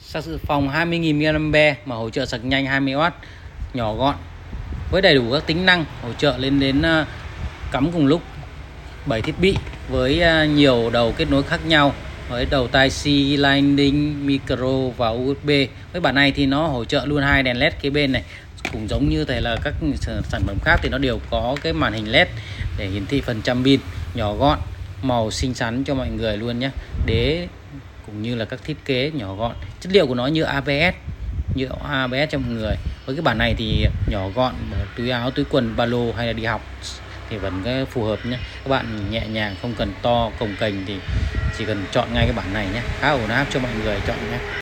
Sạc dự phòng 20.000 mAh mà hỗ trợ sạc nhanh 20W, nhỏ gọn với đầy đủ các tính năng hỗ trợ lên đến cắm cùng lúc 7 thiết bị với nhiều đầu kết nối khác nhau, với đầu tai C, Lightning, micro và USB. Với bản này thì nó hỗ trợ luôn 2 đèn LED kế bên này, cũng giống như thế là các sản phẩm khác thì nó đều có cái màn hình LED để hiển thị phần trăm pin, nhỏ gọn, màu xinh xắn cho mọi người luôn nhé. Đế cũng như là các thiết kế nhỏ gọn, chất liệu của nó như ABS cho mọi người. Với cái bản này thì nhỏ gọn, túi áo, túi quần, ba lô hay là đi học thì vẫn phù hợp nhé. Các bạn nhẹ nhàng, không cần to cồng kềnh thì chỉ cần chọn ngay cái bản này nhé, khá ổn áp cho mọi người chọn nhé.